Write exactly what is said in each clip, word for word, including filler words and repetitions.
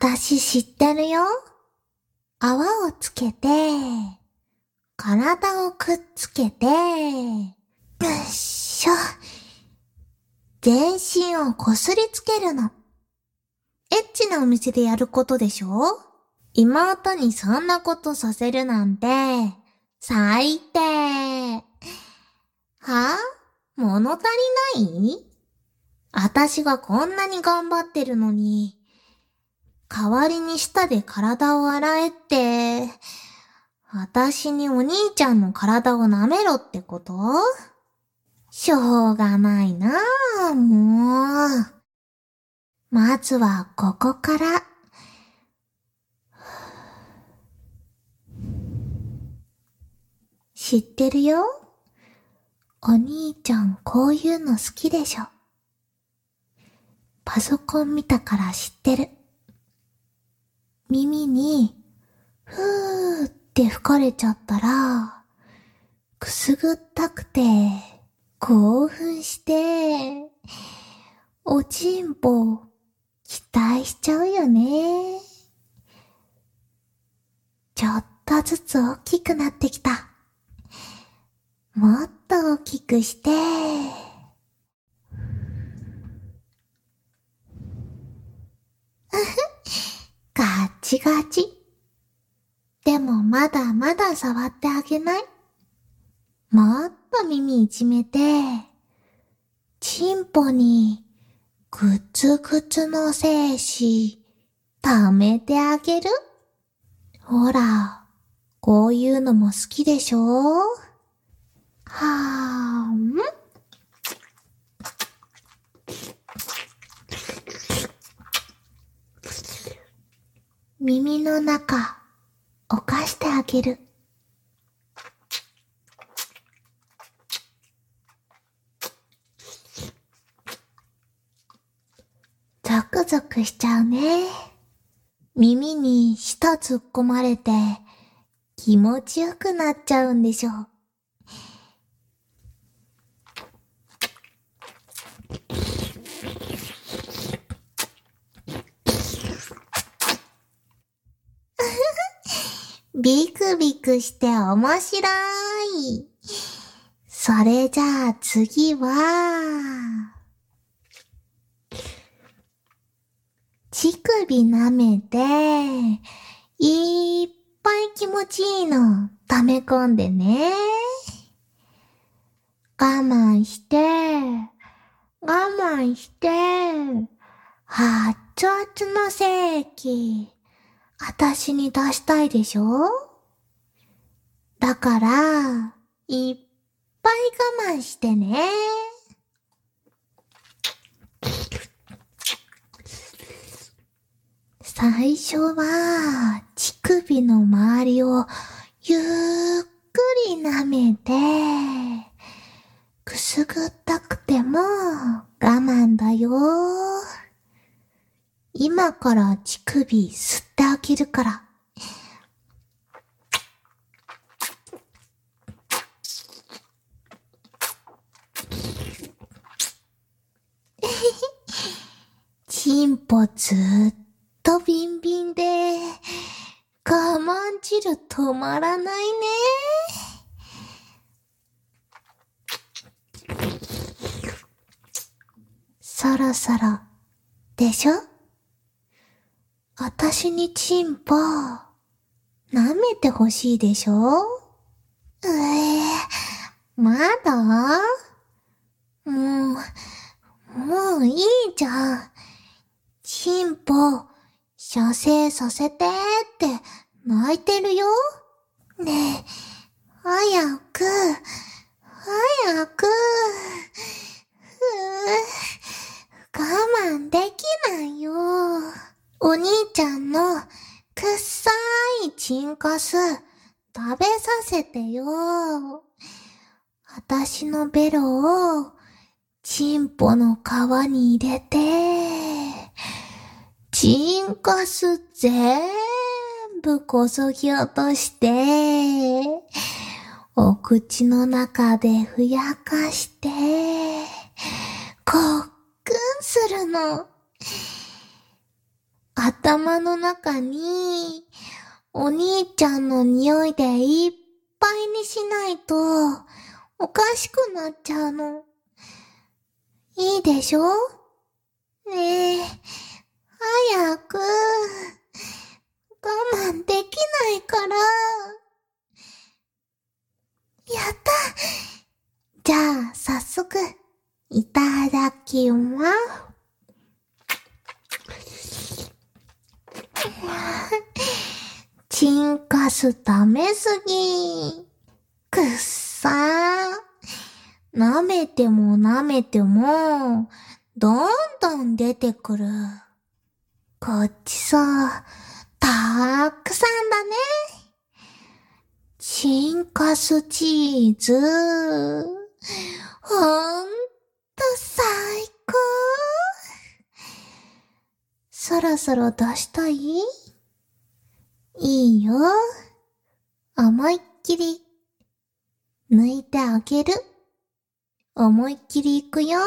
私知ってるよ。泡をつけて、体をくっつけて、よっしょ。全身をこすりつけるの。エッチなお店でやることでしょ？妹にそんなことさせるなんて、最低。はぁ？物足りない？私がこんなに頑張ってるのに、代わりに舌で体を洗えって、私にお兄ちゃんの体を舐めろってこと？しょうがないなぁ、もう。まずはここから。知ってるよ。お兄ちゃんこういうの好きでしょ。パソコン見たから知ってる。耳に、ふーって吹かれちゃったら、くすぐったくて、興奮して、おちんぽ、期待しちゃうよね。ちょっとずつ大きくなってきた。もっと大きくして、ガッチガチ。でもまだまだ触ってあげない？もっと耳いじめて、チンポにグツグツの精子、溜めてあげる？ほら、こういうのも好きでしょ？はーん。耳の中、犯してあげる。ゾクゾクしちゃうね。耳に舌突っ込まれて気持ちよくなっちゃうんでしょう。ビクビクして面白い。それじゃあ次は、乳首舐めて、いっぱい気持ちいいの溜め込んでね。我慢して、我慢して、熱々の精液、あたしに出したいでしょ？だから、いっぱい我慢してね。最初は、乳首の周りをゆっくり舐めて、くすぐったくても我慢だよ。今から乳首吸ってあげるから。チンポずっとビンビンで、我慢汁止まらないね。そろそろ、でしょ？あたしにチンポ、舐めてほしいでしょ？うえー、まだ？もう、もういいじゃん。チンポ、射精させてって泣いてるよ。ねえ、早く、早く、ふぅ、我慢できないよ。お兄ちゃんのくっさいチンカス食べさせてよ。あたしのベロをチンポの皮に入れて、チンカス全部こそぎ落として、お口の中でふやかして、こっくんするの。 頭の中に、お兄ちゃんの匂いでいっぱいにしないと、おかしくなっちゃうの。いいでしょ？ねえ、早く、我慢できないから。やった！じゃあ、早速、いただきます。チンカス食べすぎ。くっさー。舐めても舐めても、どんどん出てくる。こっちそう、たーくさんだね。チンカスチーズ。ほんと最高。そろそろ出したい？いいよ。思いっきり、抜いてあげる。思いっきりいくよ。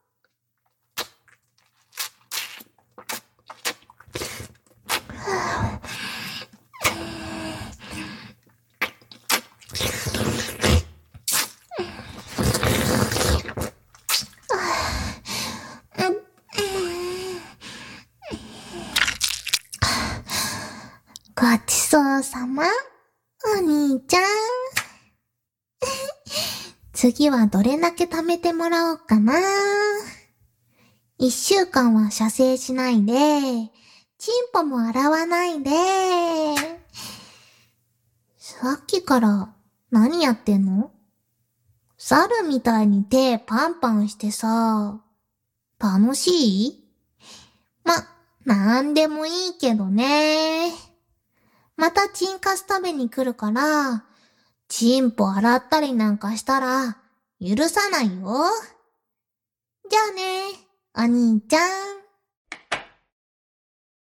ごちそうさま、お兄ちゃん。次はどれだけ貯めてもらおうかな。一週間は射精しないで、チンポも洗わないで。さっきから何やってんの？猿みたいに手パンパンしてさ、楽しい？ま、なんでもいいけどね。またチンカス食べに来るから、チンポ洗ったりなんかしたら許さないよ。じゃあね、お兄ちゃん。